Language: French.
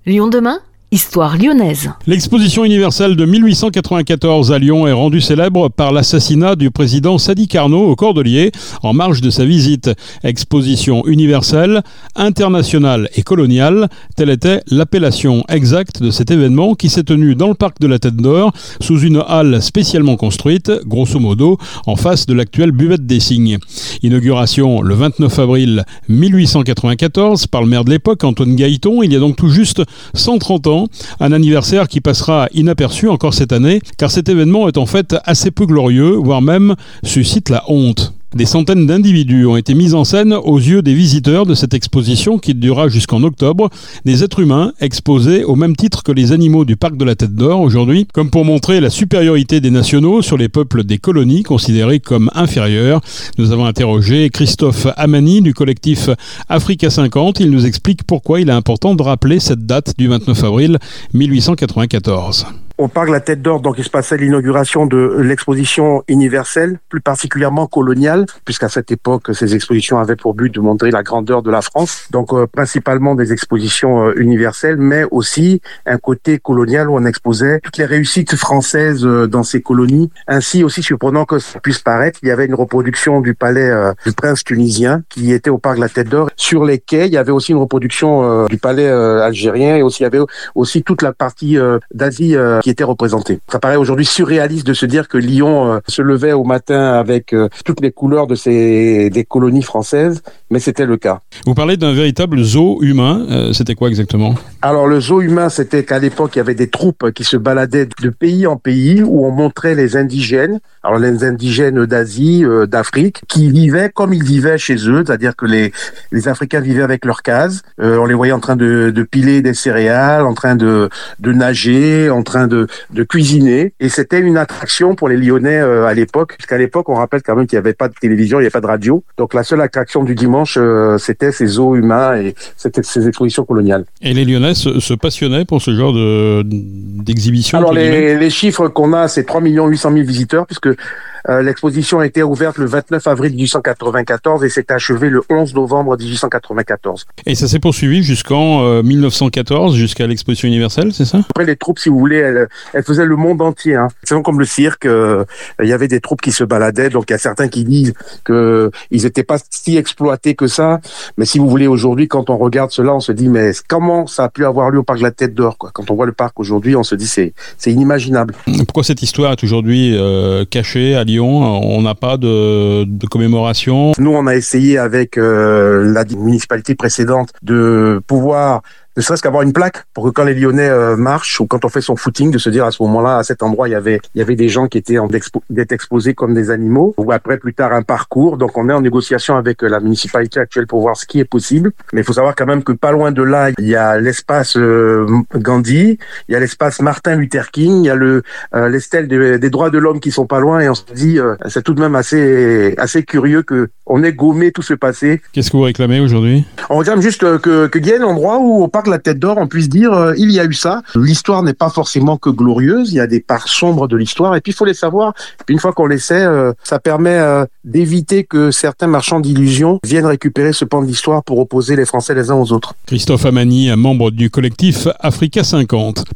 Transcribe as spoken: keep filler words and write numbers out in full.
Lyon demain, histoire lyonnaise. L'exposition universelle de mille huit cent quatre-vingt-quatorze à Lyon est rendue célèbre par l'assassinat du président Sadi Carnot au Cordeliers en marge de sa visite. Exposition universelle, internationale et coloniale, telle était l'appellation exacte de cet événement qui s'est tenu dans le parc de la Tête d'Or sous une halle spécialement construite, grosso modo, en face de l'actuelle buvette des Cygnes. Inauguration le vingt-neuf avril mille huit cent quatre-vingt-quatorze par le maire de l'époque, Antoine Gailleton, il y a donc tout juste cent trente ans. Un anniversaire qui passera inaperçu encore cette année, car cet événement est en fait assez peu glorieux, voire même suscite la honte. Des centaines d'individus ont été mis en scène aux yeux des visiteurs de cette exposition qui durera jusqu'en octobre, des êtres humains exposés au même titre que les animaux du parc de la Tête d'Or aujourd'hui, comme pour montrer la supériorité des nationaux sur les peuples des colonies considérés comme inférieurs. Nous avons interrogé Christophe Amani du collectif Africa cinquante. Il nous explique pourquoi il est important de rappeler cette date du vingt-neuf avril mille huit cent quatre-vingt-quatorze. Au parc de la Tête d'Or, donc il se passait l'inauguration de l'exposition universelle, plus particulièrement coloniale, puisqu'à cette époque, ces expositions avaient pour but de montrer la grandeur de la France. Donc euh, principalement des expositions euh, universelles, mais aussi un côté colonial où on exposait toutes les réussites françaises euh, dans ces colonies. Ainsi, aussi surprenant que ça puisse paraître, il y avait une reproduction du palais euh, du prince tunisien qui était au parc de la Tête d'Or. Sur les quais, il y avait aussi une reproduction euh, du palais euh, algérien et aussi il y avait aussi toute la partie euh, d'Asie euh, qui était représentée. Ça paraît aujourd'hui surréaliste de se dire que Lyon euh, se levait au matin avec euh, toutes les couleurs de ces des colonies françaises, mais c'était le cas. Vous parlez d'un véritable zoo humain, euh, c'était quoi exactement ? Alors le zoo humain, c'était qu'à l'époque, il y avait des troupes qui se baladaient de pays en pays où on montrait les indigènes, alors les indigènes d'Asie, euh, d'Afrique, qui vivaient comme ils vivaient chez eux, c'est-à-dire que les les Africains vivaient avec leurs cases, euh, on les voyait en train de, de piler des céréales, en train de, de nager, en train de, de cuisiner, et c'était une attraction pour les Lyonnais euh, à l'époque, puisqu'à l'époque, on rappelle quand même qu'il n'y avait pas de télévision, il n'y avait pas de radio, donc la seule attraction du dimanche, euh, c'était ces zoos humains et c'était ces expositions coloniales. Et les Lyonnais se, se passionnaient pour ce genre de, d'exhibition? Alors les, les chiffres qu'on a, c'est trois millions huit cent mille visiteurs, puisque Euh, l'exposition a été ouverte le vingt-neuf avril mille huit cent quatre-vingt-quatorze et s'est achevée le onze novembre mille huit cent quatre-vingt-quatorze. Et ça s'est poursuivi jusqu'en euh, mille neuf cent quatorze, jusqu'à l'exposition universelle, c'est ça? Après, les troupes, si vous voulez, elles, elles faisaient le monde entier. Hein. C'est comme le cirque, euh, il y avait des troupes qui se baladaient, donc il y a certains qui disent qu'ils n'étaient pas si exploités que ça. Mais si vous voulez, aujourd'hui, quand on regarde cela, on se dit, mais comment ça a pu avoir lieu au parc de la Tête d'Or, quoi. Quand on voit le parc aujourd'hui, on se dit, c'est, c'est inimaginable. Pourquoi cette histoire est aujourd'hui euh, cachée à Lyon? On n'a pas de, de commémoration. Nous, on a essayé avec euh, la municipalité précédente de pouvoir ne serait-ce qu'avoir une plaque pour que quand les Lyonnais euh, marchent ou quand on fait son footing, de se dire à ce moment-là, à cet endroit, il y avait il y avait des gens qui étaient en expo- d'être exposés comme des animaux, ou après plus tard un parcours. Donc on est en négociation avec euh, la municipalité actuelle pour voir ce qui est possible. Mais il faut savoir quand même que pas loin de là, il y a l'espace euh, Gandhi, il y a l'espace Martin Luther King, il y a le euh, les stèles des, des droits de l'homme qui sont pas loin, et on se dit euh, c'est tout de même assez assez curieux que on ait gommé tout ce passé. Qu'est-ce que vous réclamez aujourd'hui? On réclame juste euh, que qu'il y ait un endroit où au parc de la Tête d'Or, on puisse dire euh, il y a eu ça. L'histoire n'est pas forcément que glorieuse, il y a des parts sombres de l'histoire, et puis il faut les savoir. Puis une fois qu'on les sait, euh, ça permet euh, d'éviter que certains marchands d'illusions viennent récupérer ce pan de l'histoire pour opposer les Français les uns aux autres. Christophe Amani, un membre du collectif Africa cinquante.